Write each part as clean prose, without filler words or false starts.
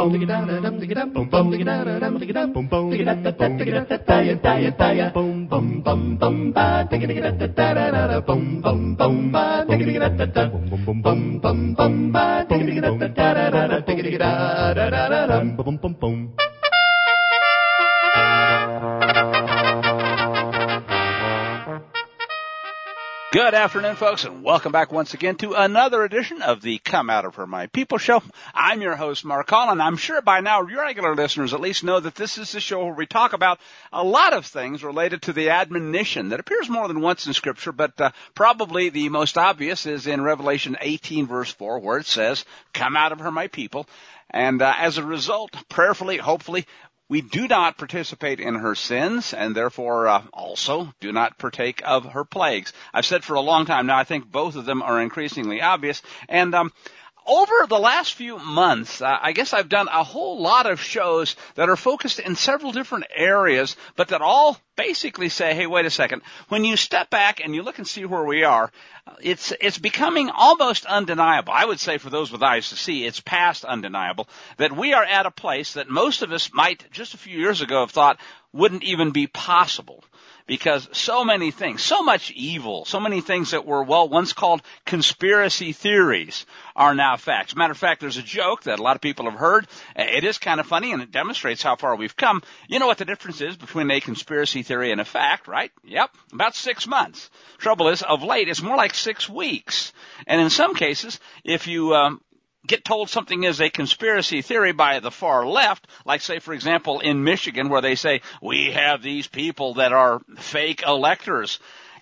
Good afternoon, folks, and welcome back once again to another edition of the Come Out of Her My People show. I'm your host, Mark Collin. I'm sure by now your regular listeners at least know that this is the show where we talk about a lot of things related to the admonition that appears more than once in Scripture, but probably the most obvious is in Revelation 18, verse 4, where it says, "Come out of her, my people." And as a result, prayerfully, hopefully, we do not participate in her sins, and therefore also do not partake of her plagues. I've said for a long time now, I think both of them are increasingly obvious. And over the last few months, I guess I've done a whole lot of shows that are focused in several different areas, but that all basically say, hey, wait a second. When you step back and you look and see where we are, it's becoming almost undeniable. I would say for those with eyes to see, it's past undeniable that we are at a place that most of us might just a few years ago have thought wouldn't even be possible. Because so many things, so much evil, so many things that were, once called conspiracy theories are now facts. Matter of fact, there's a joke that a lot of people have heard. It is kind of funny, and it demonstrates how far we've come. You know what the difference is between a conspiracy theory and a fact, right? Yep, about 6 months. Trouble is, of late, it's more like 6 weeks. And in some cases, if you get told something is a conspiracy theory by the far left, like, say, for example, in Michigan, where they say, we have these people that are fake electors.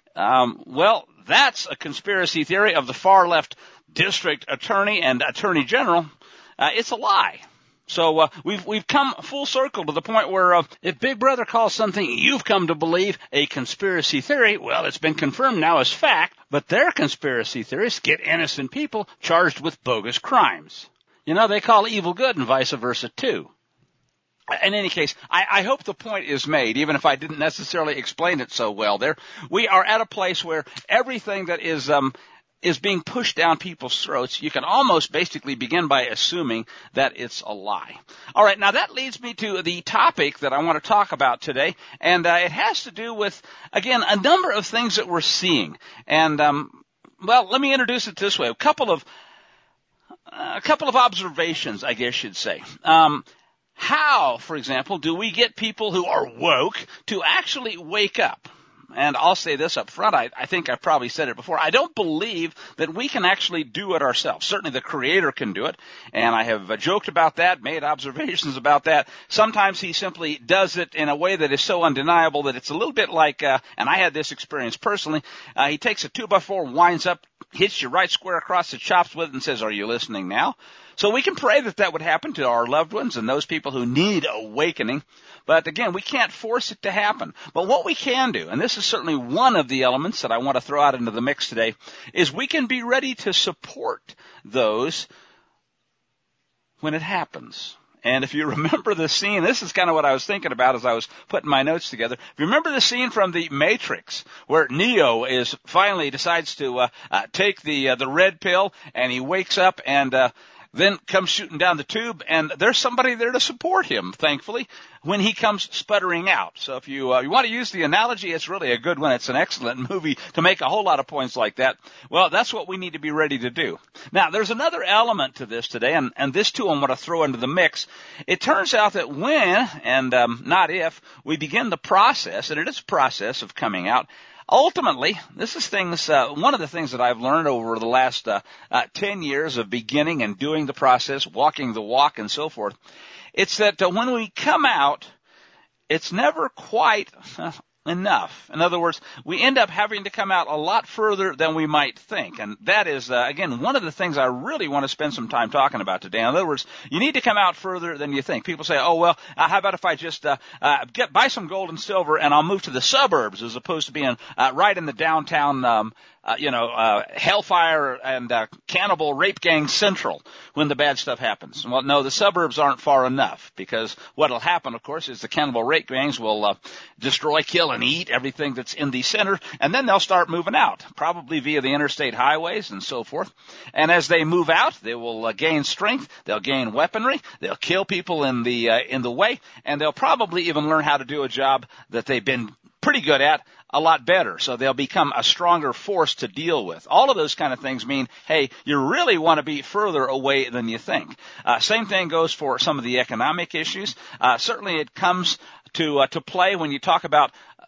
That's a conspiracy theory of the far left district attorney and attorney general. It's a lie. So we've come full circle to the point where if Big Brother calls something you've come to believe a conspiracy theory, well, it's been confirmed now as fact, but their conspiracy theories get innocent people charged with bogus crimes. You know, they call evil good and vice versa, too. In any case, I hope the point is made, even if I didn't necessarily explain it so well there. We are at a place where everything that is being pushed down people's throats, you can almost basically begin by assuming that it's a lie. All right, now that leads me to the topic that I want to talk about today, and it has to do with, again, a number of things that we're seeing. And, let me introduce it this way. A couple of observations, I guess you'd say. How, for example, do we get people who are woke to actually wake up? And I'll say this up front, I think I've probably said it before, I don't believe that we can actually do it ourselves. Certainly the Creator can do it, and I have joked about that, made observations about that. Sometimes He simply does it in a way that is so undeniable that it's a little bit like, and I had this experience personally, He takes a 2x4, winds up, hits you right square across the chops with it and says, are you listening now? So we can pray that would happen to our loved ones and those people who need awakening. But again, we can't force it to happen. But what we can do, and this is certainly one of the elements that I want to throw out into the mix today, is we can be ready to support those when it happens. And if you remember the scene, this is kind of what I was thinking about as I was putting my notes together. If you remember the scene from The Matrix, where Neo finally decides to take the red pill, and he wakes up and then comes shooting down the tube, and there's somebody there to support him, thankfully, when he comes sputtering out. So if you want to use the analogy, it's really a good one. It's an excellent movie to make a whole lot of points like that. Well, that's what we need to be ready to do. Now, there's another element to this today, and this, too, I want to throw into the mix. It turns out that when, and not if, we begin the process, and it is a process of coming out, ultimately, this is one of the things that I've learned over the last 10 years of beginning and doing the process, walking the walk and so forth. It's that when we come out, it's never quite enough. In other words, we end up having to come out a lot further than we might think. And that is, again, one of the things I really want to spend some time talking about today. In other words, you need to come out further than you think. People say, how about if I just buy some gold and silver and I'll move to the suburbs as opposed to being right in the downtown hellfire and cannibal rape gang central when the bad stuff happens. Well, no, the suburbs aren't far enough, because what will happen, of course, is the cannibal rape gangs will destroy, kill, and eat everything that's in the center, and then they'll start moving out, probably via the interstate highways and so forth. And as they move out, they will gain strength, they'll gain weaponry, they'll kill people in the way, and they'll probably even learn how to do a job that they've been pretty good at a lot better. So they'll become a stronger force to deal with. All of those kind of things mean, hey, you really want to be further away than you think. Same thing goes for some of the economic issues. Certainly it comes to play when you talk about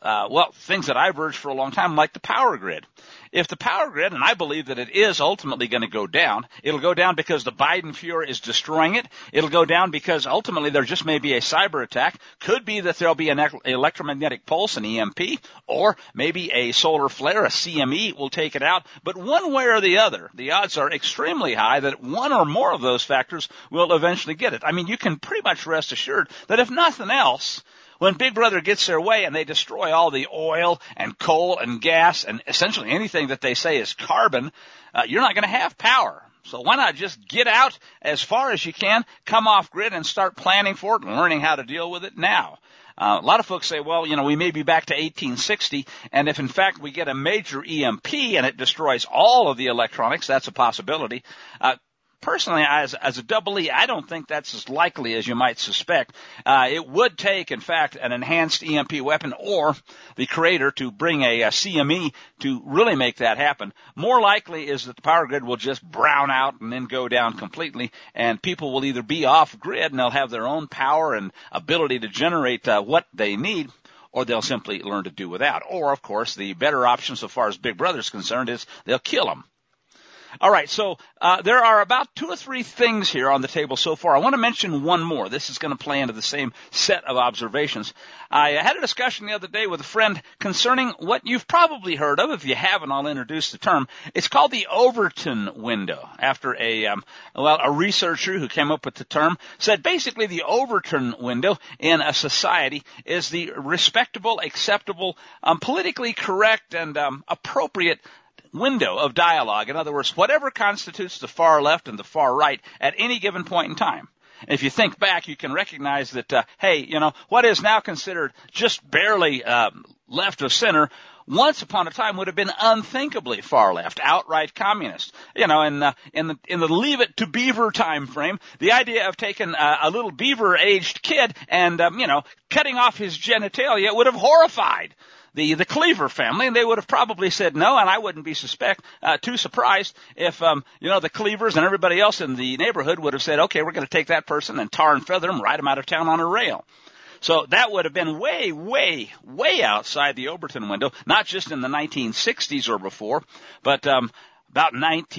things that I've urged for a long time, like the power grid. If the power grid, and I believe that it is ultimately going to go down, it'll go down because the Biden Fuhrer is destroying it. It'll go down because ultimately there just may be a cyber attack. Could be that there'll be an electromagnetic pulse, an EMP, or maybe a solar flare, a CME will take it out. But one way or the other, the odds are extremely high that one or more of those factors will eventually get it. I mean, you can pretty much rest assured that if nothing else, when Big Brother gets their way and they destroy all the oil and coal and gas and essentially anything that they say is carbon, you're not going to have power. So why not just get out as far as you can, come off grid, and start planning for it and learning how to deal with it now. A lot of folks say, well, we may be back to 1860, and if in fact we get a major EMP and it destroys all of the electronics, that's a possibility. Personally, as a double E, I don't think that's as likely as you might suspect. It would take, in fact, an enhanced EMP weapon or the creator to bring a CME to really make that happen. More likely is that the power grid will just brown out and then go down completely, and people will either be off grid and they'll have their own power and ability to generate what they need, or they'll simply learn to do without. Or, of course, the better option so far as Big Brother's concerned is they'll kill them. All right, so there are about 2 or 3 things here on the table so far. I want to mention one more. This is going to play into the same set of observations. I had a discussion the other day with a friend concerning what you've probably heard of. If you haven't, I'll introduce the term. It's called the Overton window, after a researcher who came up with the term said basically the Overton window in a society is the respectable, acceptable, politically correct, and appropriate window of dialogue. In other words, whatever constitutes the far left and the far right at any given point in time. And if you think back, you can recognize that, what is now considered just barely left of center once upon a time would have been unthinkably far left, outright communist. In the Leave It to Beaver time frame, the idea of taking a little beaver-aged kid and, cutting off his genitalia would have horrified the Cleaver family, and they would have probably said no, and I wouldn't be too surprised if, the Cleavers and everybody else in the neighborhood would have said, okay, we're going to take that person and tar and feather them, ride them out of town on a rail. So that would have been way, way, way outside the Overton window, not just in the 1960s or before, but about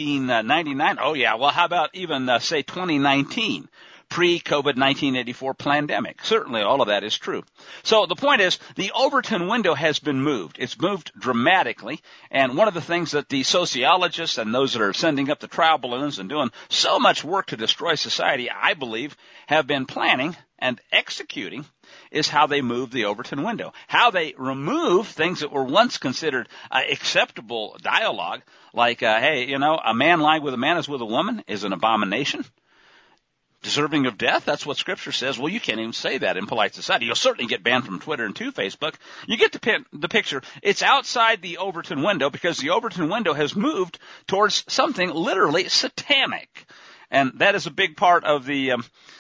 1999. Oh, yeah, well, how about even, say, 2019? Pre-COVID-1984 pandemic. Certainly all of that is true. So the point is, the Overton window has been moved. It's moved dramatically, and one of the things that the sociologists and those that are sending up the trial balloons and doing so much work to destroy society, I believe, have been planning and executing is how they move the Overton window. How they remove things that were once considered acceptable dialogue, like, a man lying with a man as with a woman is an abomination. Deserving of death, that's what Scripture says. Well, you can't even say that in polite society. You'll certainly get banned from Twitter and Facebook. You get the picture. It's outside the Overton window because the Overton window has moved towards something literally satanic. And that is a big part of the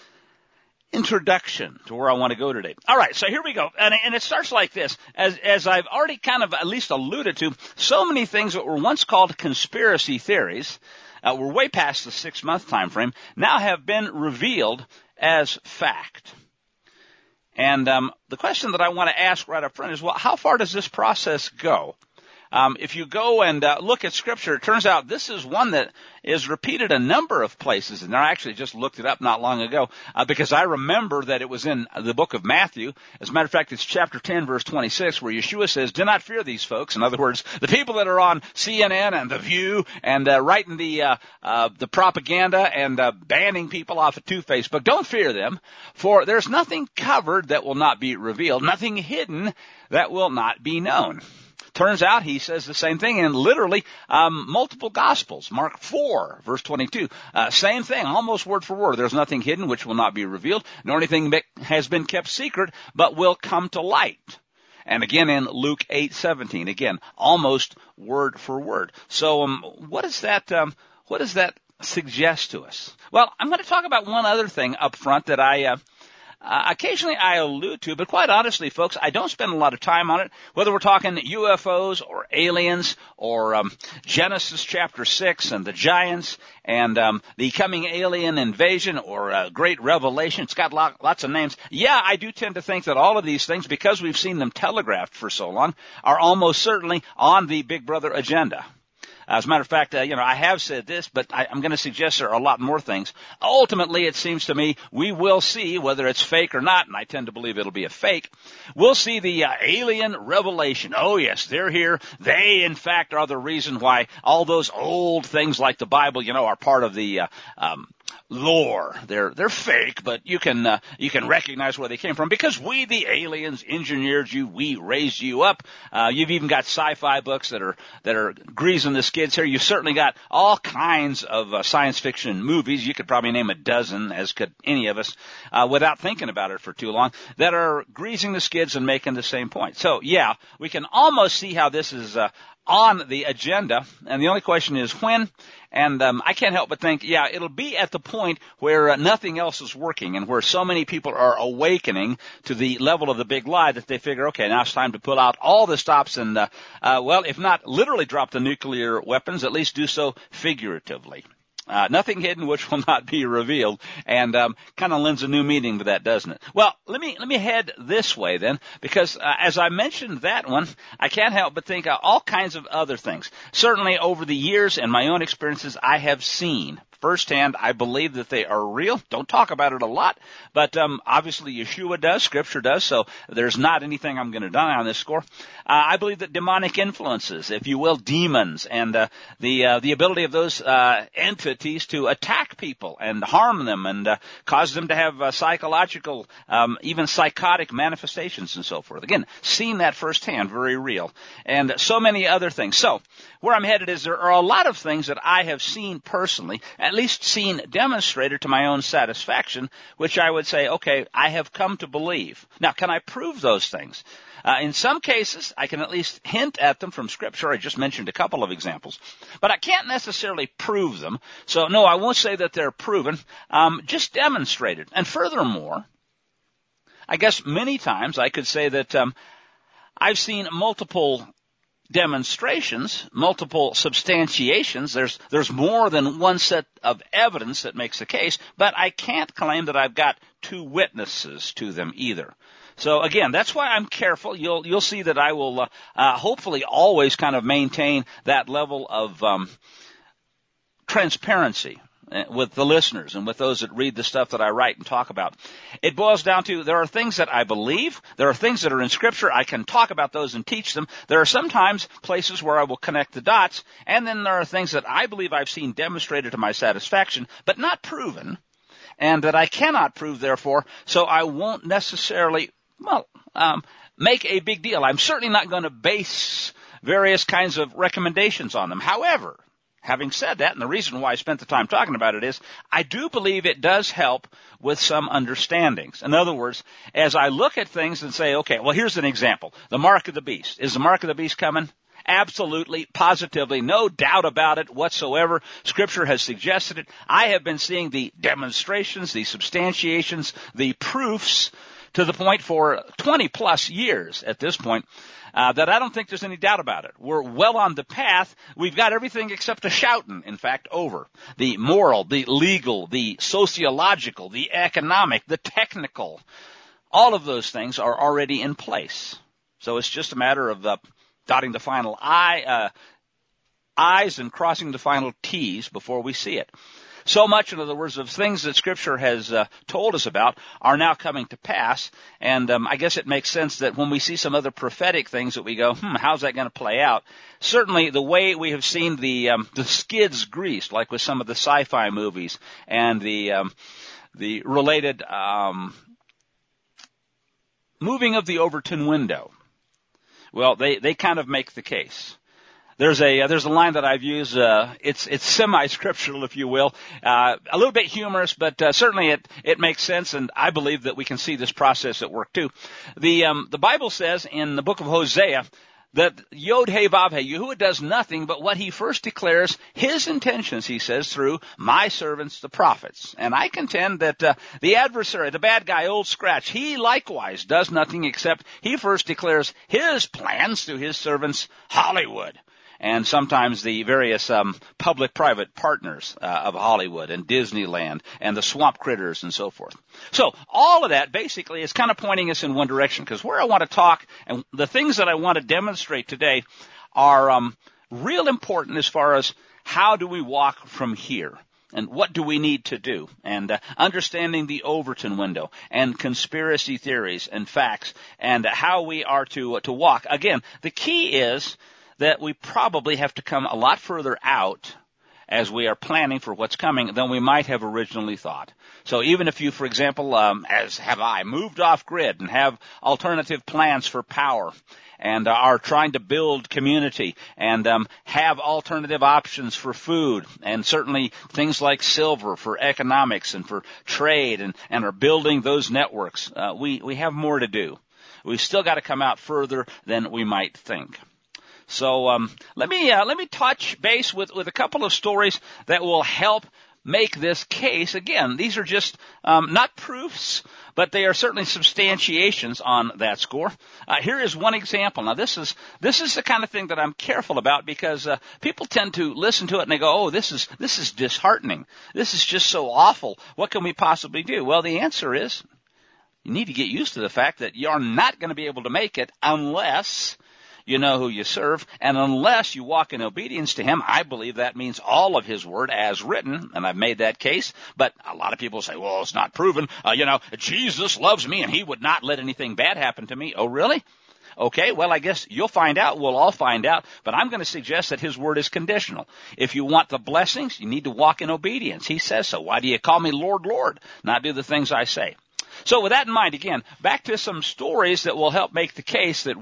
introduction to where I want to go today. All right, so here we go. And it starts like this. As I've already kind of at least alluded to, so many things that were once called conspiracy theories, we're way past the 6-month time frame, now have been revealed as fact. And the question that I want to ask right up front is, well, how far does this process go? If you go and look at Scripture, it turns out this is one that is repeated a number of places. And I actually just looked it up not long ago because I remember that it was in the book of Matthew. As a matter of fact, it's chapter 10, verse 26, where Yeshua says, do not fear these folks. In other words, the people that are on CNN and The View and writing the propaganda and banning people off of Facebook, don't fear them, for there's nothing covered that will not be revealed, nothing hidden that will not be known. turns out he says the same thing in literally multiple Gospels. Mark 4, verse 22. Same thing, almost word for word. There's nothing hidden which will not be revealed, nor anything that has been kept secret, but will come to light. And again in Luke 8:17, again, almost word for word. So what does that suggest to us? Well, I'm going to talk about one other thing up front that occasionally I allude to, but quite honestly, folks, I don't spend a lot of time on it, whether we're talking UFOs or aliens or Genesis chapter 6 and the giants and the coming alien invasion or great revelation. It's got lots of names. Yeah, I do tend to think that all of these things, because we've seen them telegraphed for so long, are almost certainly on the Big Brother agenda. As a matter of fact, I have said this, but I'm going to suggest there are a lot more things. Ultimately, it seems to me we will see, whether it's fake or not, and I tend to believe it'll be a fake, we'll see the alien revelation. Oh, yes, they're here. They, in fact, are the reason why all those old things like the Bible, are part of the lore. They're fake, but you can recognize where they came from because we, the aliens, engineered you. We raised you up. You've even got sci-fi books that are greasing the skids here. You've certainly got all kinds of science fiction movies. You could probably name a dozen, as could any of us, without thinking about it for too long, that are greasing the skids and making the same point. So yeah, we can almost see how this is on the agenda, and the only question is when. And I can't help but think, yeah, it'll be at the point where nothing else is working and where so many people are awakening to the level of the big lie that they figure, okay, now it's time to pull out all the stops and, if not literally drop the nuclear weapons, at least do so figuratively. Nothing hidden which will not be revealed, and kind of lends a new meaning to that, doesn't it? Well, let me head this way then, because as I mentioned that one, I can't help but think all kinds of other things. Certainly over the years and my own experiences, I have seen firsthand, I believe that they are real. Don't talk about it a lot, but obviously Yeshua does, Scripture does, so there's not anything I'm going to deny on this score. I believe that demonic influences, if you will, demons, and the ability of those entities to attack people and harm them and cause them to have psychological, even psychotic manifestations and so forth. Again, seen that firsthand, very real, and so many other things. So where I'm headed is there are a lot of things that I have seen personally, at least seen demonstrated to my own satisfaction, which I would say, okay, I have come to believe. Now, can I prove those things? In some cases, I can at least hint at them from Scripture. I just mentioned a couple of examples. But I can't necessarily prove them. So, no, I won't say that they're proven, just demonstrated. And furthermore, I guess many times I could say that I've seen multiple demonstrations, multiple substantiations. There's more than one set of evidence that makes the case, but I can't claim that I've got two witnesses to them either. So again, that's why I'm careful. You'll see that I will hopefully always kind of maintain that level of transparency with the listeners and with those that read the stuff that I write and talk about. It boils down to there are things that I believe. There are things that are in Scripture. I can talk about those and teach them. There are sometimes places where I will connect the dots. And then there are things that I believe I've seen demonstrated to my satisfaction, but not proven, and that I cannot prove, therefore, so I won't necessarily, make a big deal. I'm certainly not going to base various kinds of recommendations on them. However, having said that, and the reason why I spent the time talking about it is, I do believe it does help with some understandings. In other words, as I look at things and say, okay, well, here's an example. The mark of the beast. Is the mark of the beast coming? Absolutely, positively, no doubt about it whatsoever. Scripture has suggested it. I have been seeing the demonstrations, the substantiations, the proofs to the point for 20 plus years at this point, that I don't think there's any doubt about it. We're well on the path. We've got everything except a shouting, in fact, over. The moral, the legal, the sociological, the economic, the technical, all of those things are already in place. So it's just a matter of dotting the final I's and crossing the final T's before we see it. So much, in other words, of things that Scripture has told us about are now coming to pass, and I guess it makes sense that when we see some other prophetic things that we go, how's that going to play out? Certainly, the way we have seen the skids greased, like with some of the sci-fi movies, and the related moving of the Overton window, Well, they kind of make the case. There's a line that I've used. It's semi-scriptural, if you will, a little bit humorous, but certainly it makes sense, and I believe that we can see this process at work too. The Bible says in the book of Hosea that Yod He Vav He, Yahuwah does nothing but what he first declares his intentions, he says, through my servants, the prophets. And I contend that the adversary, the bad guy, Old Scratch, he likewise does nothing except he first declares his plans through his servants, Hollywood, and sometimes the various public-private partners of Hollywood and Disneyland and the swamp critters and so forth. So all of that basically is kind of pointing us in one direction, because where I want to talk and the things that I want to demonstrate today are real important as far as how do we walk from here. And what do we need to do? And understanding the Overton window and conspiracy theories and facts and how we are to walk. Again, the key is that we probably have to come a lot further out as we are planning for what's coming than we might have originally thought. So even if you, for example, as have I, moved off grid and have alternative plans for power and are trying to build community and have alternative options for food and certainly things like silver for economics and for trade and are building those networks, we have more to do. We've still got to come out further than we might think. So let me touch base with a couple of stories that will help make this case. Again, these are just not proofs, but they are certainly substantiations on that score. Here is one example. Now, this is the kind of thing that I'm careful about, because people tend to listen to it and they go, "Oh, this is disheartening. This is just so awful. What can we possibly do?" Well, the answer is you need to get used to the fact that you're not going to be able to make it unless you know who you serve, and unless you walk in obedience to him. I believe that means all of his word as written, and I've made that case, but a lot of people say, well, it's not proven. Jesus loves me, and he would not let anything bad happen to me. Oh, really? Okay, well, I guess you'll find out. We'll all find out, but I'm going to suggest that his word is conditional. If you want the blessings, you need to walk in obedience. He says so. Why do you call me Lord, Lord, not do the things I say? So with that in mind, again, back to some stories that will help make the case that,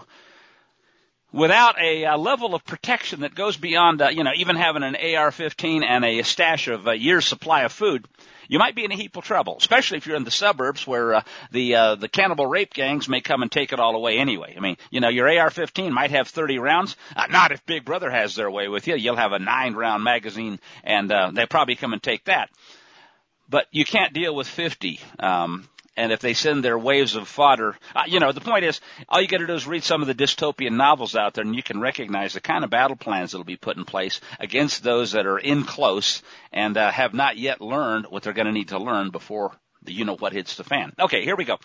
without a level of protection that goes beyond, even having an AR-15 and a stash of a year's supply of food, you might be in a heap of trouble, especially if you're in the suburbs where the cannibal rape gangs may come and take it all away anyway. I mean, your AR-15 might have 30 rounds. Not if Big Brother has their way with you. You'll have a 9-round magazine, and they'll probably come and take that. But you can't deal with 50. And if they send their waves of fodder, the point is, all you got to do is read some of the dystopian novels out there, and you can recognize the kind of battle plans that will be put in place against those that are in close and have not yet learned what they're going to need to learn before the what hits the fan. Okay, here we go.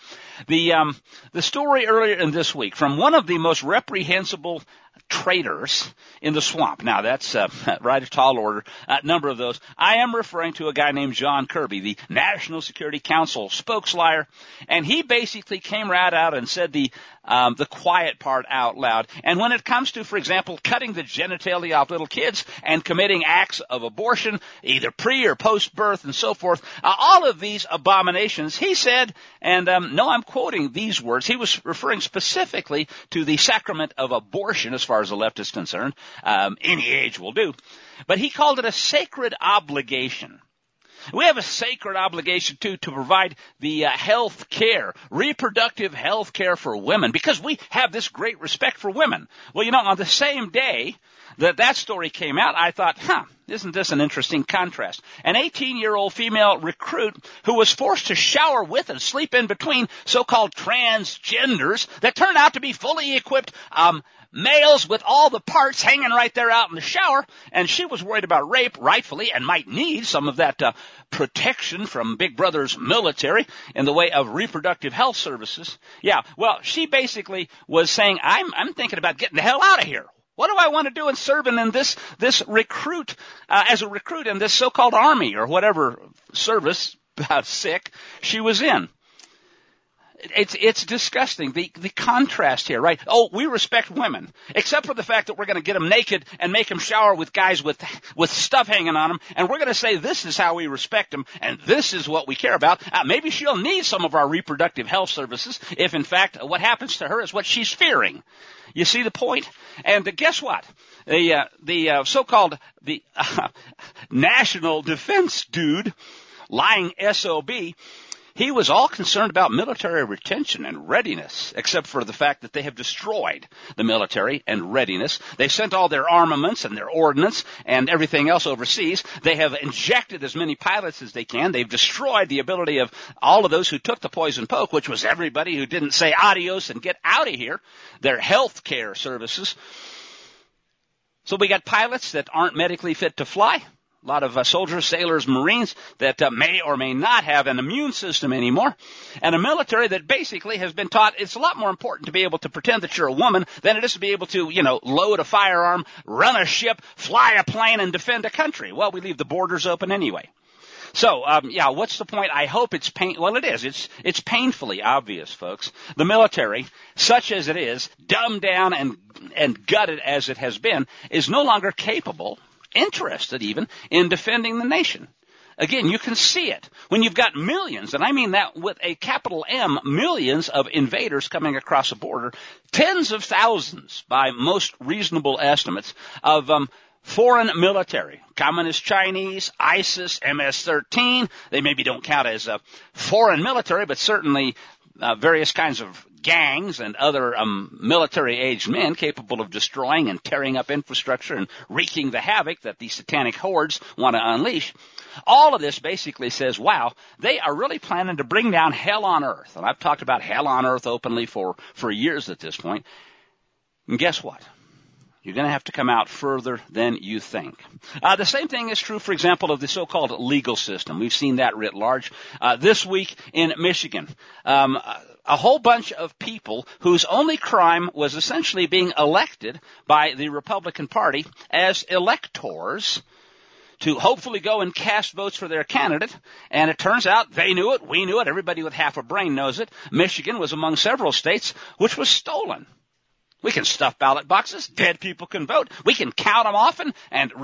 The story earlier in this week from one of the most reprehensible traitors in the swamp. Now, that's right, a tall order, number of those. I am referring to a guy named John Kirby, the National Security Council spokesliar, and he basically came right out and said the quiet part out loud. And when it comes to, for example, cutting the genitalia off little kids and committing acts of abortion, either pre or post-birth and so forth, all of these abominations, he said, and no, I'm quoting these words, he was referring specifically to the sacrament of abortion as far as the left is concerned. Any age will do. But he called it a sacred obligation. We have a sacred obligation, too, to provide the health care, reproductive health care for women, because we have this great respect for women. Well, on the same day that story came out, I thought, isn't this an interesting contrast? An 18-year-old female recruit who was forced to shower with and sleep in between so-called transgenders that turned out to be fully equipped males with all the parts hanging right there out in the shower, and she was worried about rape, rightfully, and might need some of that protection from Big Brother's military in the way of reproductive health services. Yeah, well, she basically was saying, I'm thinking about getting the hell out of here. What do I want to do in serving in this recruit, as a recruit in this so-called army or whatever service, sick, she was in? It's disgusting, the contrast here, right? Oh, we respect women, except for the fact that we're going to get them naked and make them shower with guys with stuff hanging on them, and we're going to say this is how we respect them, and this is what we care about. Maybe she'll need some of our reproductive health services if, in fact, what happens to her is what she's fearing. You see the point? And guess what? The so-called national defense dude, lying SOB, he was all concerned about military retention and readiness, except for the fact that they have destroyed the military and readiness. They've sent all their armaments and their ordnance and everything else overseas. They have injected as many pilots as they can. They've destroyed the ability of all of those who took the poison poke, which was everybody who didn't say adios and get out of here, their health care services. So we got pilots that aren't medically fit to fly. A lot of soldiers, sailors, Marines that may or may not have an immune system anymore. And a military that basically has been taught it's a lot more important to be able to pretend that you're a woman than it is to be able to, load a firearm, run a ship, fly a plane, and defend a country. Well, we leave the borders open anyway. So, what's the point? I hope it's well, it is. It's painfully obvious, folks. The military, such as it is, dumbed down and gutted as it has been, is no longer capable, interested even, in defending the nation. Again, you can see it when you've got millions, and I mean that with a capital M, millions of invaders coming across a border, tens of thousands by most reasonable estimates of foreign military, Communist Chinese, ISIS, MS-13. They maybe don't count as foreign military, but certainly various kinds of gangs and other military-aged men capable of destroying and tearing up infrastructure and wreaking the havoc that the satanic hordes want to unleash. All of this basically says, wow, they are really planning to bring down hell on earth. And I've talked about hell on earth openly for years at this point. And guess what? You're going to have to come out further than you think. The same thing is true, for example, of the so-called legal system. We've seen that writ large. This week in Michigan, a whole bunch of people whose only crime was essentially being elected by the Republican Party as electors to hopefully go and cast votes for their candidate. And it turns out they knew it, we knew it, everybody with half a brain knows it. Michigan was among several states which was stolen. We can stuff ballot boxes. Dead people can vote. We can count them often. And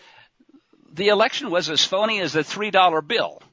the election was as phony as the $3 bill.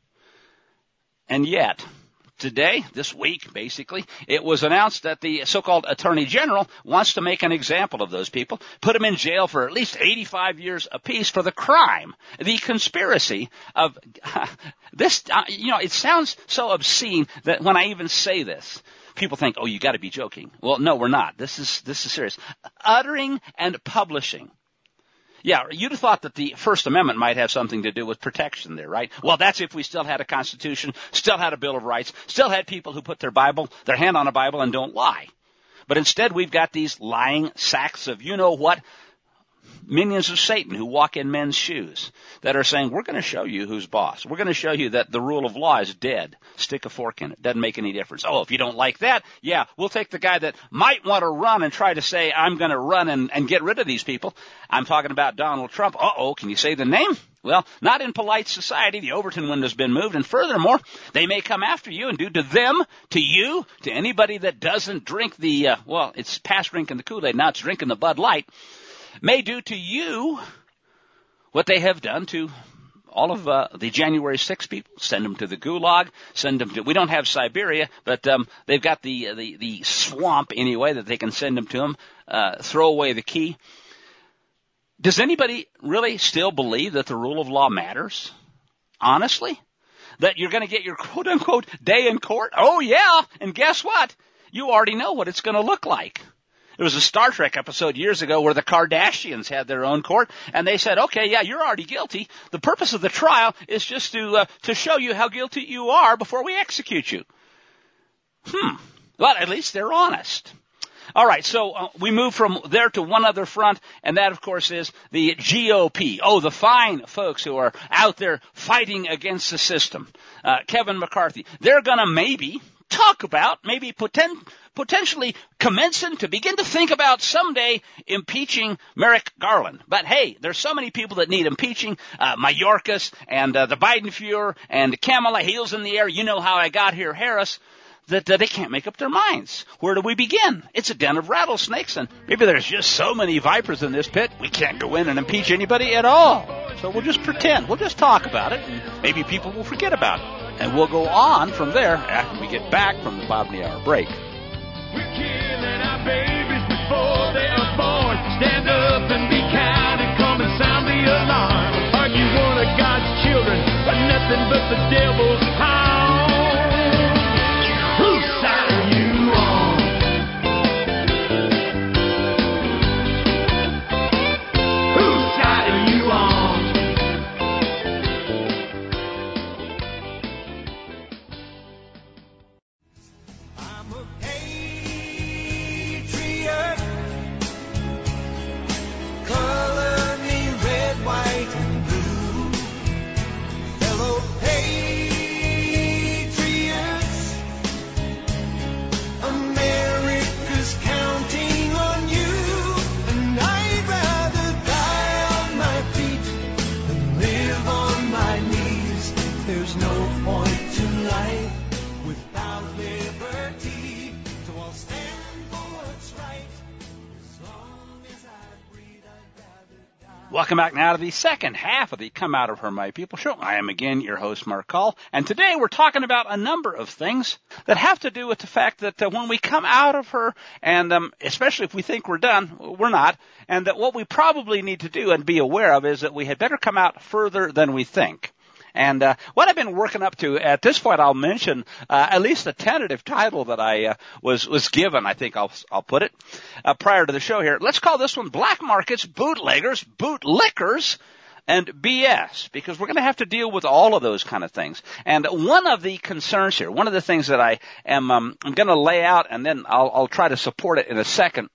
And yet, today, this week, basically, it was announced that the so-called Attorney General wants to make an example of those people, put them in jail for at least 85 years apiece for the crime, the conspiracy of this. It sounds so obscene that when I even say this, people think, oh, you got to be joking. Well, no, we're not. This is serious. Uttering and publishing. Yeah, you'd have thought that the First Amendment might have something to do with protection there, right? Well, that's if we still had a Constitution, still had a Bill of Rights, still had people who put their hand on a Bible and don't lie. But instead, we've got these lying sacks of you-know-what, minions of Satan who walk in men's shoes that are saying, we're going to show you who's boss. We're going to show you that the rule of law is dead. Stick a fork in it. Doesn't make any difference. Oh, if you don't like that, yeah, we'll take the guy that might want to run and try to say, I'm going to run and get rid of these people. I'm talking about Donald Trump. Uh-oh, can you say the name? Well, not in polite society. The Overton window's been moved. And furthermore, they may come after you and do to them, to you, to anybody that doesn't drink it's past drinking the Kool-Aid. Now it's drinking the Bud Light. May do to you what they have done to all of the January 6 people. Send them to the Gulag. Send them to. We don't have Siberia, but they've got the swamp anyway that they can send them to them. Throw away the key. Does anybody really still believe that the rule of law matters? Honestly, that you're going to get your quote unquote day in court? Oh yeah, and guess what? You already know what it's going to look like. There was a Star Trek episode years ago where the Kardashians had their own court, and they said, okay, yeah, you're already guilty. The purpose of the trial is just to show you how guilty you are before we execute you. Well, at least they're honest. All right, so we move from there to one other front, and that, of course, is the GOP. Oh, the fine folks who are out there fighting against the system. Kevin McCarthy. They're going to maybe talk about, maybe potentially commencing to begin to think about someday impeaching Merrick Garland. But hey, there's so many people that need impeaching, Mayorkas and the Biden Fuhrer and Kamala, heels in the air. You know how I got here, Harris. that they can't make up their minds. Where do we begin? It's a den of rattlesnakes, and maybe there's just so many vipers in this pit, we can't go in and impeach anybody at all. So we'll just pretend. We'll just talk about it, and maybe people will forget about it. And we'll go on from there after we get back from the bottom of the hour break. We're killing our babies before they are born. Stand up and be kind and come and sound the alarm. Are you one of God's children or nothing but the devil's hound? Whose side are you on? Whose side are you on? I'm a patriot. Color me red, white, and blue. Hello, patriots. America's counting on you. And I'd rather die on my feet than live on my knees. There's no point to life without liberty. So I'll stand for what's right. As long as I breathe, I'd rather die. Welcome back now to the second half of the Come Out of Her, My People show. I am again your host, Mark Call, and today we're talking about a number of things that have to do with the fact that when we come out of her, and especially if we think we're done, we're not, and that what we probably need to do and be aware of is that we had better come out further than we think. And what I've been working up to, at this point I'll mention at least a tentative title that I was given, I think I'll put it, prior to the show here. Let's call this one Black Markets, Bootleggers, Bootlickers, and BS, because we're going to have to deal with all of those kind of things. And one of the concerns here, one of the things that I am I'm going to lay out, and then I'll try to support it in a second,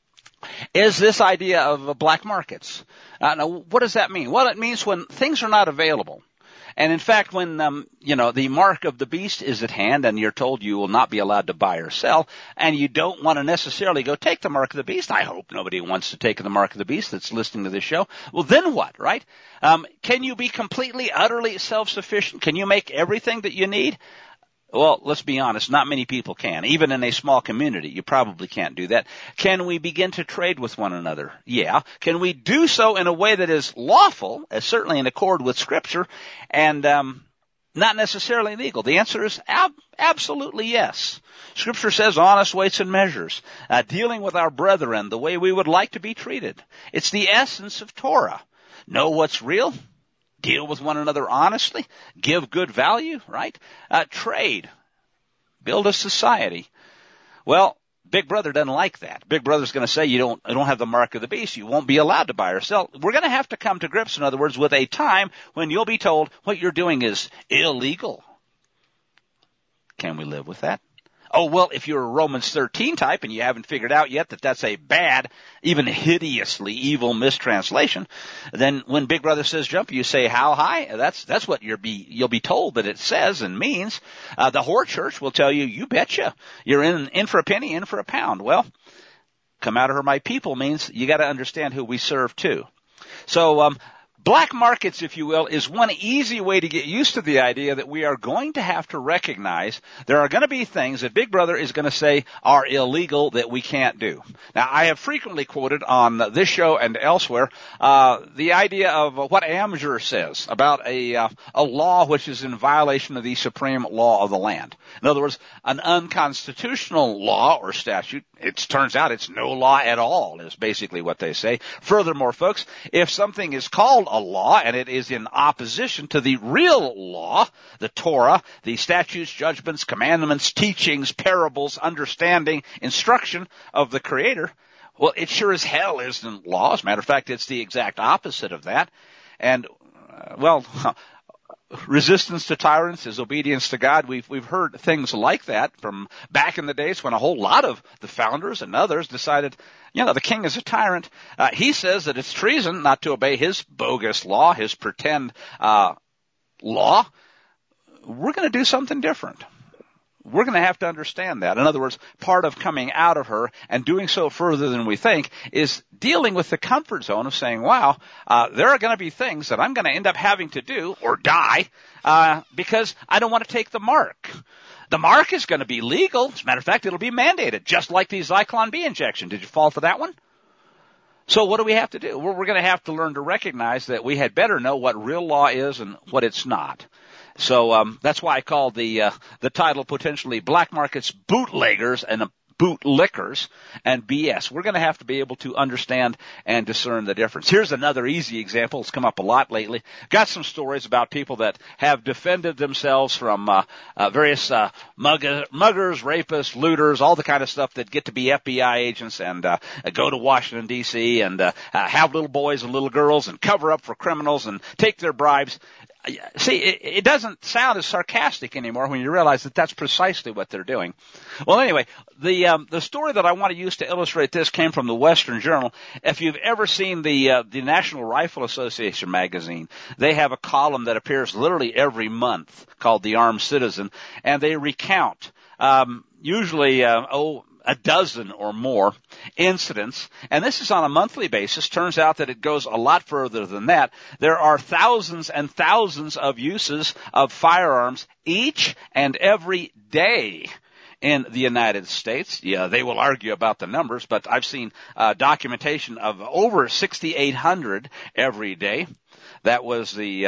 is this idea of black markets. Now, what does that mean? Well, it means when things are not available. And in fact, when, the mark of the beast is at hand and you're told you will not be allowed to buy or sell, and you don't want to necessarily go take the mark of the beast, I hope nobody wants to take the mark of the beast that's listening to this show. Well, then what, right? Can you be completely, utterly self-sufficient? Can you make everything that you need? Well, let's be honest, not many people can. Even in a small community, you probably can't do that. Can we begin to trade with one another? Yeah. Can we do so in a way that is lawful, as certainly in accord with Scripture, and not necessarily legal? The answer is absolutely yes. Scripture says honest weights and measures, dealing with our brethren the way we would like to be treated. It's the essence of Torah. Know what's real. Deal with one another honestly, give good value, right? Trade, build a society. Well, Big Brother doesn't like that. Big Brother's going to say you don't have the mark of the beast. You won't be allowed to buy or sell. We're going to have to come to grips, in other words, with a time when you'll be told what you're doing is illegal. Can we live with that? Oh, well, if you're a Romans 13 type and you haven't figured out yet that that's a bad, even hideously evil mistranslation, then when Big Brother says jump, you say how high? That's what you'll be told that it says and means. The whore church will tell you, you betcha, you're in for a penny, in for a pound. Well, come out of her, my people means you got to understand who we serve too. So, black markets, if you will, is one easy way to get used to the idea that we are going to have to recognize there are going to be things that Big Brother is going to say are illegal that we can't do. Now, I have frequently quoted on this show and elsewhere the idea of what Amsher says about a law which is in violation of the supreme law of the land. In other words, an unconstitutional law or statute, it turns out it's no law at all, is basically what they say. Furthermore, folks, if something is called a law and it is in opposition to the real law, the Torah, the statutes, judgments, commandments, teachings, parables, understanding, instruction of the Creator, well, it sure as hell isn't law. As a matter of fact, it's the exact opposite of that. And, resistance to tyrants is obedience to God. We've heard things like that from back in the days when a whole lot of the founders and others decided, the king is a tyrant. He says that it's treason not to obey his bogus law, his pretend law. We're going to do something different. We're going to have to understand that. In other words, part of coming out of her and doing so further than we think is dealing with the comfort zone of saying, wow, there are going to be things that I'm going to end up having to do or die because I don't want to take the mark. The mark is going to be legal. As a matter of fact, it'll be mandated, just like the Zyklon B injection. Did you fall for that one? So what do we have to do? Well, we're going to have to learn to recognize that we had better know what real law is and what it's not. So that's why I called the title potentially Black Markets Bootleggers and Bootlickers and BS. We're going to have to be able to understand and discern the difference. Here's another easy example. It's come up a lot lately. Got some stories about people that have defended themselves from various muggers, rapists, looters, all the kind of stuff that get to be FBI agents and go to Washington, D.C. and have little boys and little girls and cover up for criminals and take their bribes. See, it doesn't sound as sarcastic anymore when you realize that that's precisely what they're doing. Well, anyway, the story that I want to use to illustrate this came from the Western Journal. If you've ever seen the National Rifle Association magazine, they have a column that appears literally every month called The Armed Citizen, and they recount usually a dozen or more incidents, and this is on a monthly basis. Turns out that it goes a lot further than that. There are thousands and thousands of uses of firearms each and every day in the United States. Yeah, they will argue about the numbers, but I've seen documentation of over 6,800 every day. That was a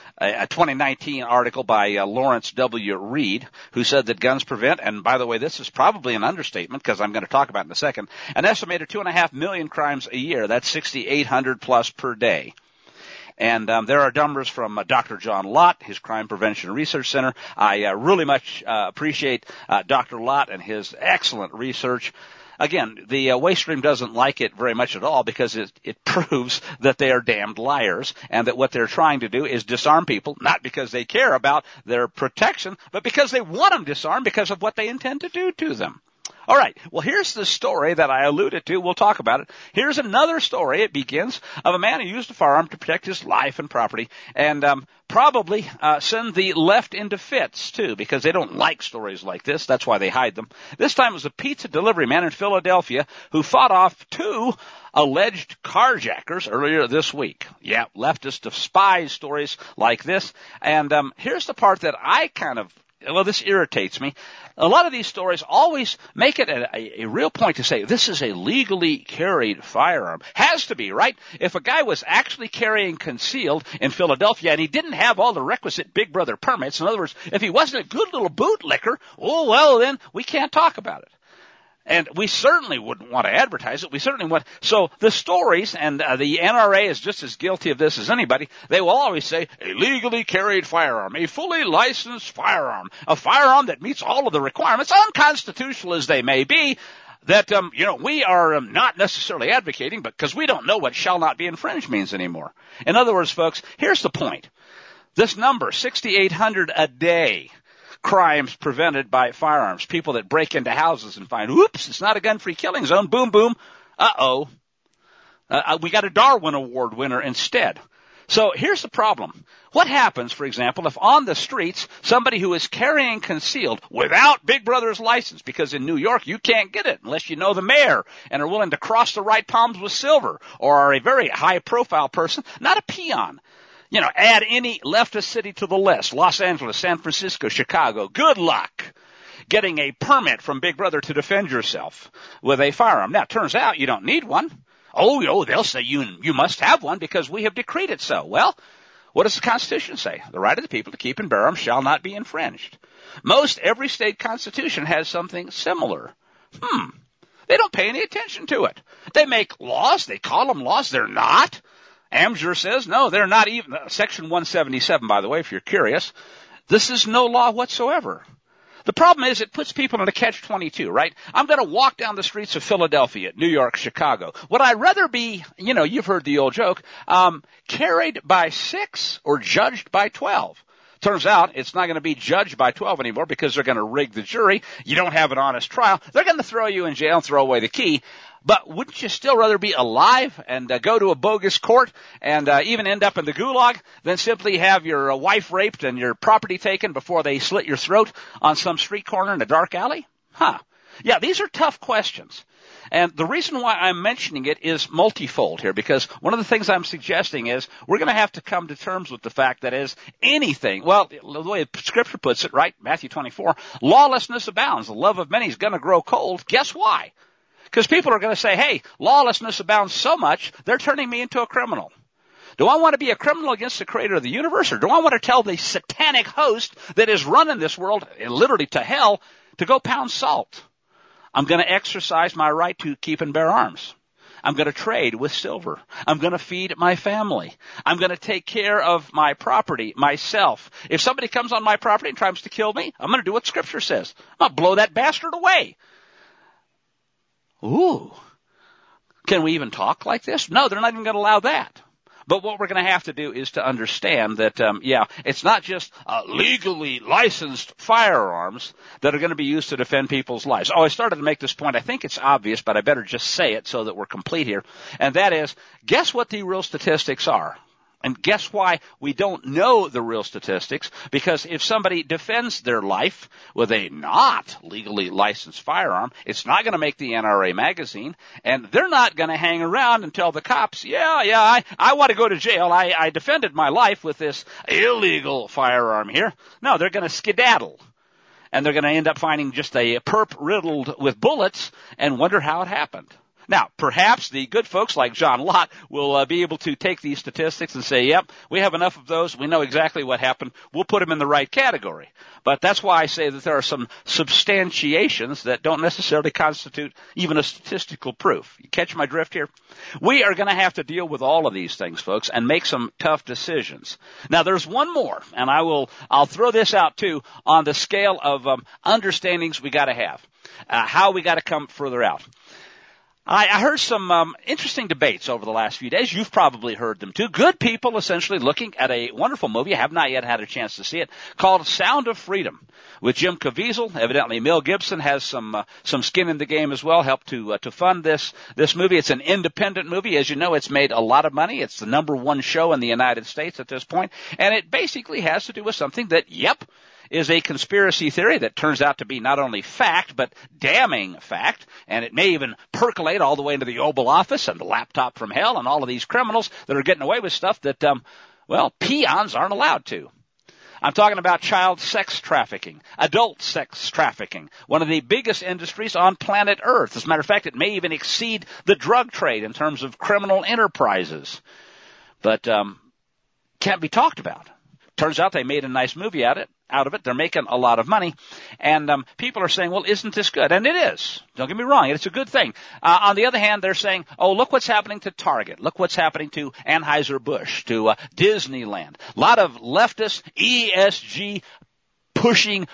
2019 article by Lawrence W. Reed, who said that guns prevent, and by the way, this is probably an understatement because I'm going to talk about it in a second, an estimated 2.5 million crimes a year. That's 6,800 plus per day. And there are numbers from Dr. John Lott, his Crime Prevention Research Center. I really much appreciate Dr. Lott and his excellent research. Again, the waste stream doesn't like it very much at all because it proves that they are damned liars and that what they're trying to do is disarm people, not because they care about their protection, but because they want them disarmed because of what they intend to do to them. All right. Well, here's the story that I alluded to. We'll talk about it. Here's another story. It begins of a man who used a firearm to protect his life and property and probably send the left into fits, too, because they don't like stories like this. That's why they hide them. This time it was a pizza delivery man in Philadelphia who fought off two alleged carjackers earlier this week. Yeah, leftists despise stories like this. And here's the part that I this irritates me. A lot of these stories always make it a real point to say, this is a legally carried firearm. Has to be, right? If a guy was actually carrying concealed in Philadelphia and he didn't have all the requisite Big Brother permits, in other words, if he wasn't a good little bootlicker, then we can't talk about it. And we certainly wouldn't want to advertise it. So the stories, and the NRA is just as guilty of this as anybody, they will always say, a legally carried firearm, a fully licensed firearm, a firearm that meets all of the requirements, unconstitutional as they may be, that, we are not necessarily advocating, but because we don't know what shall not be infringed means anymore. In other words, folks, here's the point. This number, 6,800 a day, crimes prevented by firearms. People that break into houses and find, oops, it's not a gun-free killing zone. Boom, boom. Uh-oh. We got a Darwin Award winner instead. So here's the problem. What happens, for example, if on the streets somebody who is carrying concealed without Big Brother's license, because in New York you can't get it unless you know the mayor and are willing to cross the right palms with silver, or are a very high-profile person, not a peon. Add any leftist city to the list, Los Angeles, San Francisco, Chicago. Good luck getting a permit from Big Brother to defend yourself with a firearm. Now, it turns out you don't need one. They'll say you must have one because we have decreed it so. Well, what does the Constitution say? The right of the people to keep and bear arms shall not be infringed. Most every state constitution has something similar. They don't pay any attention to it. They make laws. They call them laws. They're not. Amsure says, no, they're not even. Section 177, by the way, if you're curious, this is no law whatsoever. The problem is it puts people in a catch-22, right? I'm going to walk down the streets of Philadelphia, New York, Chicago. Would I rather be, you've heard the old joke, carried by 6 or judged by 12? Turns out it's not going to be judged by 12 anymore because they're going to rig the jury. You don't have an honest trial. They're going to throw you in jail and throw away the key. But wouldn't you still rather be alive and go to a bogus court and even end up in the gulag than simply have your wife raped and your property taken before they slit your throat on some street corner in a dark alley? Yeah, these are tough questions. And the reason why I'm mentioning it is multifold here, because one of the things I'm suggesting is we're going to have to come to terms with the fact that as anything, well, the way Scripture puts it, right, Matthew 24, lawlessness abounds. The love of many is going to grow cold. Guess why? Because people are going to say, hey, lawlessness abounds so much, they're turning me into a criminal. Do I want to be a criminal against the creator of the universe, or do I want to tell the satanic host that is running this world, literally to hell, to go pound salt? I'm going to exercise my right to keep and bear arms. I'm going to trade with silver. I'm going to feed my family. I'm going to take care of my property, myself. If somebody comes on my property and tries to kill me, I'm going to do what Scripture says. I'm going to blow that bastard away. Ooh. Can we even talk like this? No, they're not even going to allow that. But what we're going to have to do is to understand that, it's not just legally licensed firearms that are going to be used to defend people's lives. Oh, I started to make this point. I think it's obvious, but I better just say it so that we're complete here. And that is, guess what the real statistics are? And guess why we don't know the real statistics? Because if somebody defends their life with a not legally licensed firearm, it's not going to make the NRA magazine, and they're not going to hang around and tell the cops, I want to go to jail. I defended my life with this illegal firearm here. No, they're going to skedaddle. And they're going to end up finding just a perp riddled with bullets and wonder how it happened. Now, perhaps the good folks like John Lott will be able to take these statistics and say, yep, we have enough of those. We know exactly what happened. We'll put them in the right category. But that's why I say that there are some substantiations that don't necessarily constitute even a statistical proof. You catch my drift here? We are going to have to deal with all of these things, folks, and make some tough decisions. Now, there's one more, and I'll throw this out too on the scale of understandings we got to have, how we got to come further out. I heard some interesting debates over the last few days. You've probably heard them too. Good people essentially looking at a wonderful movie. I have not yet had a chance to see it, called Sound of Freedom with Jim Caviezel. Evidently, Mel Gibson has some skin in the game as well, helped to fund this movie. It's an independent movie. As you know, it's made a lot of money. It's the #1 show in the United States at this point, and it basically has to do with something that, is a conspiracy theory that turns out to be not only fact, but damning fact, and it may even percolate all the way into the Oval Office and the laptop from hell and all of these criminals that are getting away with stuff that, peons aren't allowed to. I'm talking about child sex trafficking, adult sex trafficking, one of the biggest industries on planet Earth. As a matter of fact, it may even exceed the drug trade in terms of criminal enterprises, but can't be talked about. Turns out they made a nice movie out of it. They're making a lot of money. And people are saying, well, isn't this good? And it is. Don't get me wrong. It's a good thing. On the other hand, they're saying, oh, look what's happening to Target. Look what's happening to Anheuser-Busch, to Disneyland. A lot of leftist ESG pushing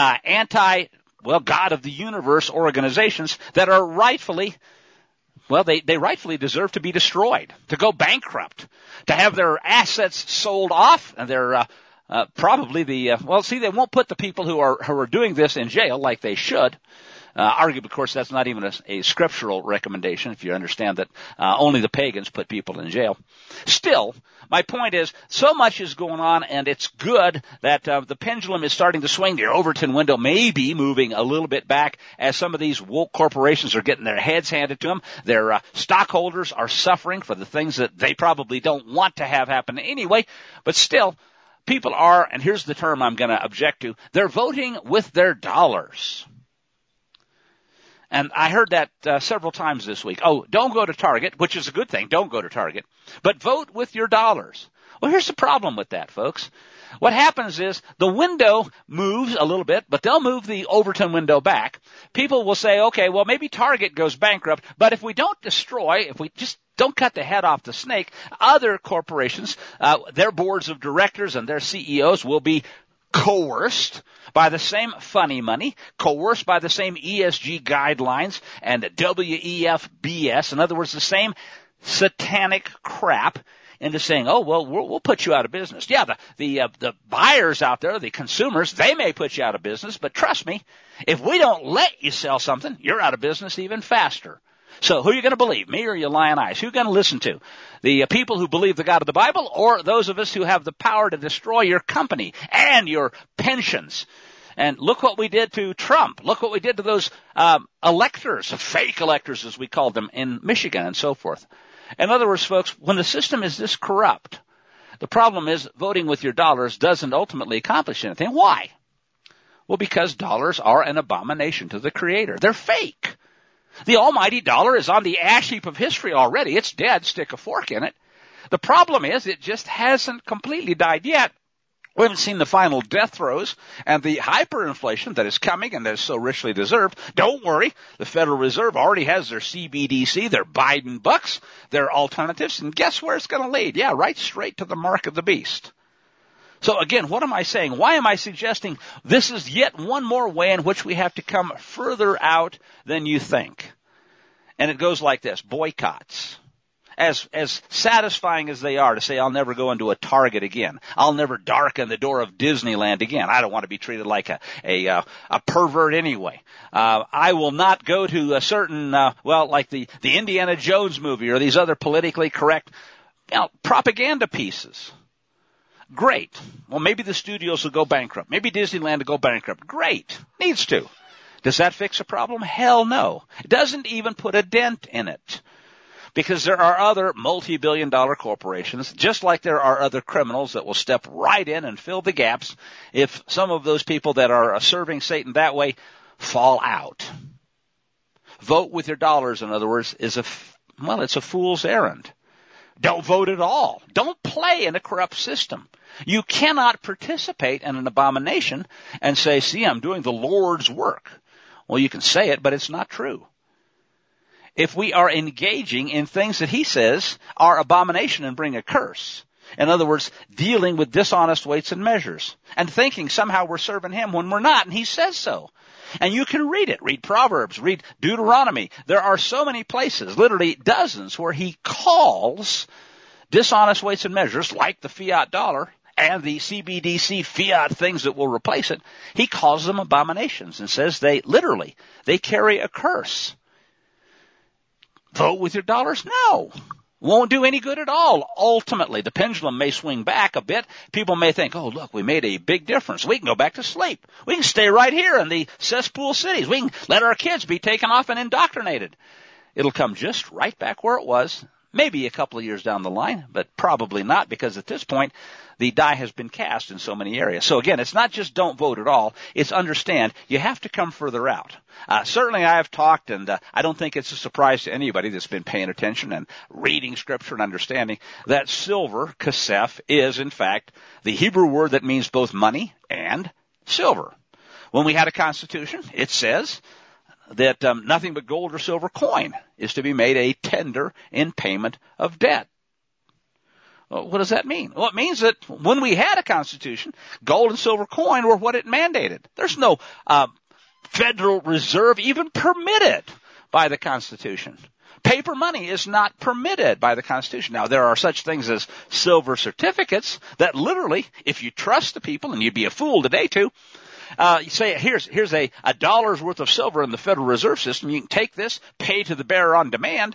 God of the universe organizations that are rightfully, they rightfully deserve to be destroyed, to go bankrupt, to have their assets sold off, and their probably they won't put the people who are doing this in jail like they should. Arguably, of course, that's not even a scriptural recommendation, if you understand that only the pagans put people in jail. Still, my point is, so much is going on, and it's good that the pendulum is starting to swing. The Overton window may be moving a little bit back as some of these woke corporations are getting their heads handed to them. Their stockholders are suffering for the things that they probably don't want to have happen anyway, but still, people are, and here's the term I'm going to object to, they're voting with their dollars. And I heard that several times this week. Oh, don't go to Target, which is a good thing. Don't go to Target. But vote with your dollars. Well, here's the problem with that, folks. What happens is the window moves a little bit, but they'll move the Overton window back. People will say, okay, well, maybe Target goes bankrupt, but if we don't destroy, if we just don't cut the head off the snake, other corporations, their boards of directors and their CEOs will be coerced by the same funny money, coerced by the same ESG guidelines and WEF BS. In other words, the same satanic crap into saying, oh, well, we'll put you out of business. Yeah, the buyers out there, the consumers, they may put you out of business, but trust me, if we don't let you sell something, you're out of business even faster. So who are you going to believe, me or your lying eyes? Who are you going to listen to? The people who believe the God of the Bible, or those of us who have the power to destroy your company and your pensions And look what we did to Trump. Look what we did to those electors, fake electors as we called them, in Michigan and so forth. In other words, folks, when the system is this corrupt, the problem is voting with your dollars doesn't ultimately accomplish anything. Why? Well, because dollars are an abomination to the Creator. They're fake. The almighty dollar is on the ash heap of history already. It's dead. Stick a fork in it. The problem is it just hasn't completely died yet. We haven't seen the final death throes and the hyperinflation that is coming and that is so richly deserved. Don't worry. The Federal Reserve already has their CBDC, their Biden bucks, their alternatives, and guess where it's going to lead? Yeah, right straight to the mark of the beast. So again, what am I saying? Why am I suggesting this is yet one more way in which we have to come further out than you think? And it goes like this: boycotts. As satisfying as they are to say, I'll never go into a Target again. I'll never darken the door of Disneyland again. I don't want to be treated like a pervert anyway. I will not go to a certain, like the Indiana Jones movie or these other politically correct, propaganda pieces. Great. Well, maybe the studios will go bankrupt. Maybe Disneyland will go bankrupt. Great. Needs to. Does that fix a problem? Hell no. It doesn't even put a dent in it. Because there are other multi-billion-dollar corporations, just like there are other criminals that will step right in and fill the gaps if some of those people that are serving Satan that way fall out. Vote with your dollars, in other words, it's a fool's errand. Don't vote at all. Don't play in a corrupt system. You cannot participate in an abomination and say, see, I'm doing the Lord's work. Well, you can say it, but it's not true. If we are engaging in things that he says are abomination and bring a curse, in other words, dealing with dishonest weights and measures, and thinking somehow we're serving him when we're not, and he says so. And you can read it. Read Proverbs. Read Deuteronomy. There are so many places, literally dozens, where he calls dishonest weights and measures, like the fiat dollar and the CBDC fiat things that will replace it, he calls them abominations and says they carry a curse. Vote with your dollars? No. Won't do any good at all. Ultimately, the pendulum may swing back a bit. People may think, oh, look, we made a big difference. We can go back to sleep. We can stay right here in the cesspool cities. We can let our kids be taken off and indoctrinated. It'll come just right back where it was, maybe a couple of years down the line, but probably not, because at this point, the die has been cast in so many areas. So again, it's not just don't vote at all. It's understand you have to come further out. Certainly I have talked, and I don't think it's a surprise to anybody that's been paying attention and reading Scripture and understanding that silver, kasef, is in fact the Hebrew word that means both money and silver. When we had a constitution, it says that nothing but gold or silver coin is to be made a tender in payment of debt. Well, what does that mean? Well, it means that when we had a constitution, gold and silver coin were what it mandated. There's no Federal Reserve even permitted by the Constitution. Paper money is not permitted by the Constitution. Now, there are such things as silver certificates that literally, if you trust the people, and you'd be a fool today too, you say, here's a dollar's worth of silver in the Federal Reserve System. You can take this, pay to the bearer on demand,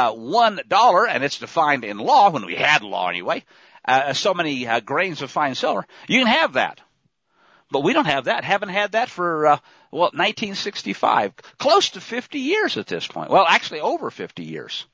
$1, and it's defined in law, when we had law anyway, so many grains of fine silver. You can have that. But we don't have that. Haven't had that for, 1965. Close to 50 years at this point. Well, actually over 50 years.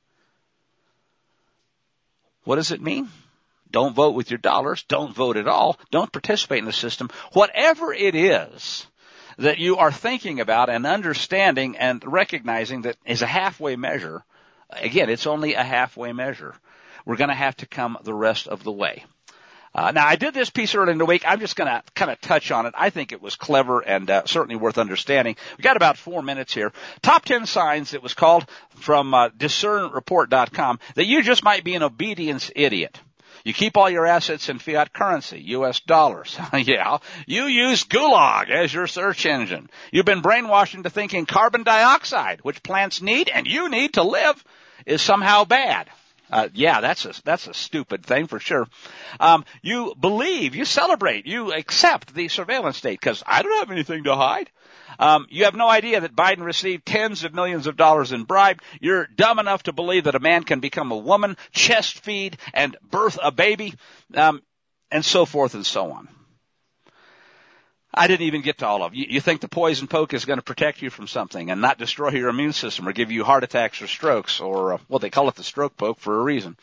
What does it mean? Don't vote with your dollars. Don't vote at all. Don't participate in the system. Whatever it is that you are thinking about and understanding and recognizing that is a halfway measure, again, it's only a halfway measure. We're going to have to come the rest of the way. Now, I did this piece earlier in the week. I'm just going to kind of touch on it. I think it was clever and certainly worth understanding. We got about 4 minutes here. Top 10 signs, it was called, from discernreport.com, that you just might be an obedience idiot. You keep all your assets in fiat currency, U.S. dollars. Yeah. You use Gulag as your search engine. You've been brainwashed into thinking carbon dioxide, which plants need and you need to live, is somehow bad. That's a stupid thing for sure. You believe, you celebrate, you accept the surveillance state because I don't have anything to hide. You have no idea that Biden received tens of millions of dollars in bribe. You're dumb enough to believe that a man can become a woman, chest feed, and birth a baby, and so forth and so on. I didn't even get to all of you. You think the poison poke is going to protect you from something and not destroy your immune system or give you heart attacks or strokes or, well, they call it the stroke poke for a reason.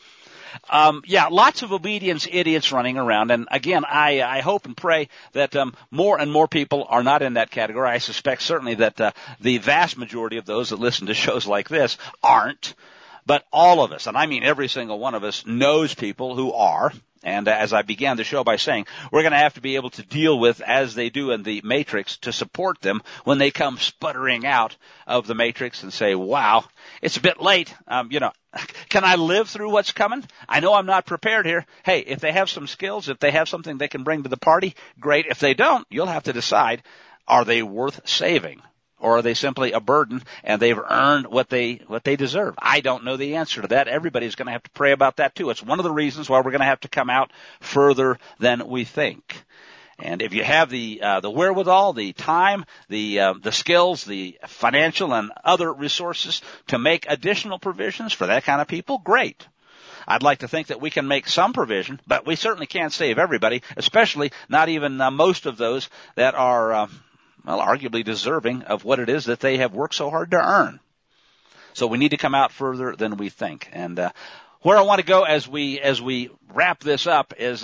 Lots of obedience idiots running around. And again, I hope and pray that more and more people are not in that category. I suspect certainly that the vast majority of those that listen to shows like this aren't. But all of us, and I mean every single one of us, knows people who are. And as I began the show by saying, we're going to have to be able to deal with, as they do in the Matrix, to support them when they come sputtering out of the Matrix and say, wow, it's a bit late. Can I live through what's coming? I know I'm not prepared here. Hey, if they have some skills, if they have something they can bring to the party, great. If they don't, you'll have to decide, are they worth saving? Or are they simply a burden and they've earned what they deserve? I don't know the answer to that. Everybody's going to have to pray about that too. It's one of the reasons why we're going to have to come out further than we think. And if you have the wherewithal, the time, the skills, the financial and other resources to make additional provisions for that kind of people, great. I'd like to think that we can make some provision, but we certainly can't save everybody, especially not even most of those that are arguably deserving of what it is that they have worked so hard to earn. So we need to come out further than we think. And where I want to go as we wrap this up is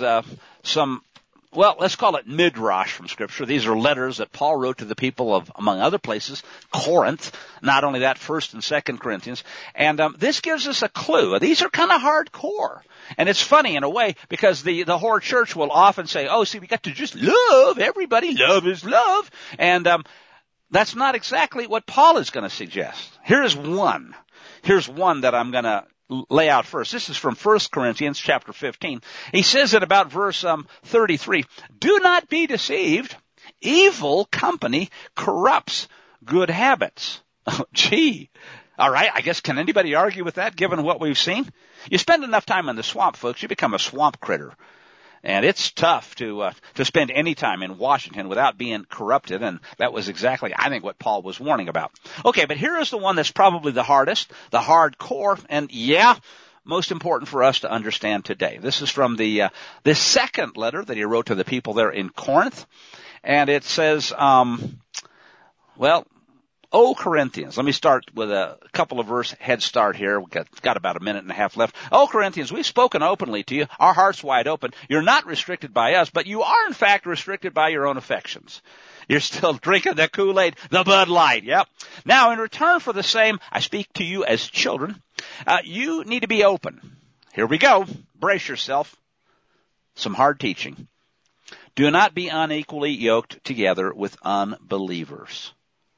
let's call it midrash from Scripture. These are letters that Paul wrote to the people of, among other places, Corinth. Not only that, 1st and 2nd Corinthians. And this gives us a clue. These are kind of hardcore. And it's funny in a way because the whore church will often say, oh, see, we got to just love everybody. Love is love. And that's not exactly what Paul is going to suggest. Here's one that I'm going to lay out first. This is from 1 Corinthians chapter 15. He says at about verse 33, do not be deceived. Evil company corrupts good habits. Oh, gee. All right. I guess can anybody argue with that given what we've seen? You spend enough time in the swamp, folks, you become a swamp critter. And it's tough to spend any time in Washington without being corrupted. And that was exactly, I think, what Paul was warning about. Okay, but here is the one that's probably the hardest, the hardcore, and most important for us to understand today. This is from the second letter that he wrote to the people there in Corinth. And it says, O Corinthians, let me start with a couple of verse head start here. We've got about a minute and a half left. O Corinthians, we've spoken openly to you, our hearts wide open. You're not restricted by us, but you are in fact restricted by your own affections. You're still drinking the Kool-Aid, the Bud Light, yep. Now, in return for the same, I speak to you as children. You need to be open. Here we go. Brace yourself. Some hard teaching. Do not be unequally yoked together with unbelievers.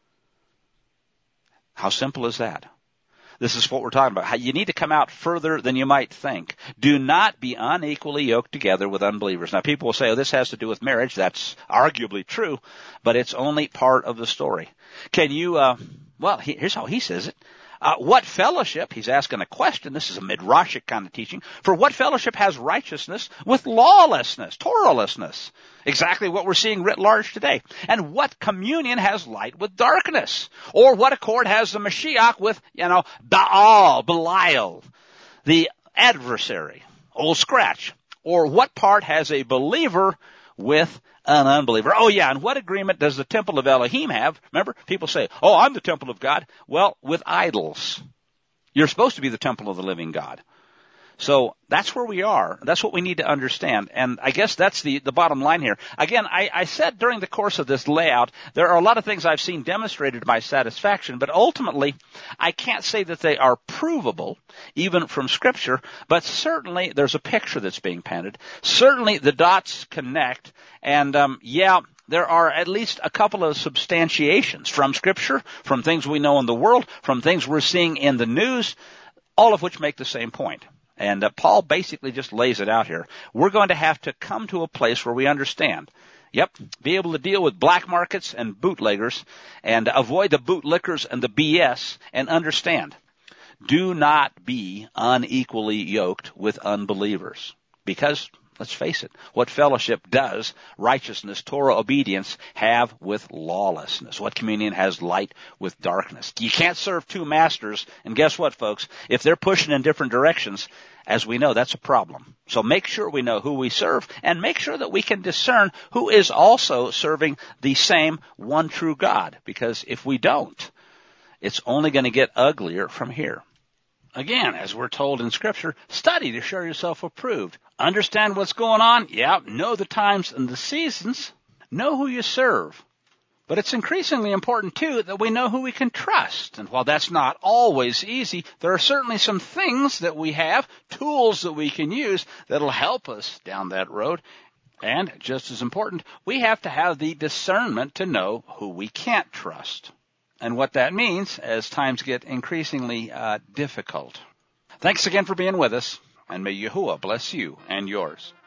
How simple is that? This is what we're talking about. How you need to come out further than you might think. Do not be unequally yoked together with unbelievers. Now, people will say, oh, this has to do with marriage. That's arguably true, but it's only part of the story. Can you, here's how he says it. What fellowship, he's asking a question, this is a midrashic kind of teaching, for what fellowship has righteousness with lawlessness, Torahlessness? Exactly what we're seeing writ large today. And what communion has light with darkness? Or what accord has the Mashiach with, Belial, the adversary, Old Scratch? Or what part has a believer with an unbeliever? Oh yeah, and what agreement does the temple of Elohim have? Remember, people say, oh, I'm the temple of God. Well, with idols. You're supposed to be the temple of the living God. So that's where we are. That's what we need to understand. And I guess that's the bottom line here. Again, I said during the course of this layout, there are a lot of things I've seen demonstrated to my satisfaction, but ultimately, I can't say that they are provable, even from Scripture, but certainly there's a picture that's being painted. Certainly the dots connect, and there are at least a couple of substantiations from Scripture, from things we know in the world, from things we're seeing in the news, all of which make the same point. And Paul basically just lays it out here. We're going to have to come to a place where we understand. Yep, be able to deal with black markets and bootleggers and avoid the bootlickers and the BS and understand. Do not be unequally yoked with unbelievers. Because, let's face it, what fellowship does righteousness, Torah obedience, have with lawlessness? What communion has light with darkness? You can't serve two masters. And guess what, folks? If they're pushing in different directions, as we know, that's a problem. So make sure we know who we serve, and make sure that we can discern who is also serving the same one true God, because if we don't, it's only going to get uglier from here. Again, as we're told in Scripture, study to show yourself approved. Understand what's going on. Yeah, know the times and the seasons. Know who you serve. But it's increasingly important, too, that we know who we can trust. And while that's not always easy, there are certainly some things that we have, tools that we can use, that'll help us down that road. And just as important, we have to have the discernment to know who we can't trust, and what that means as times get increasingly difficult. Thanks again for being with us, and may Yahuwah bless you and yours.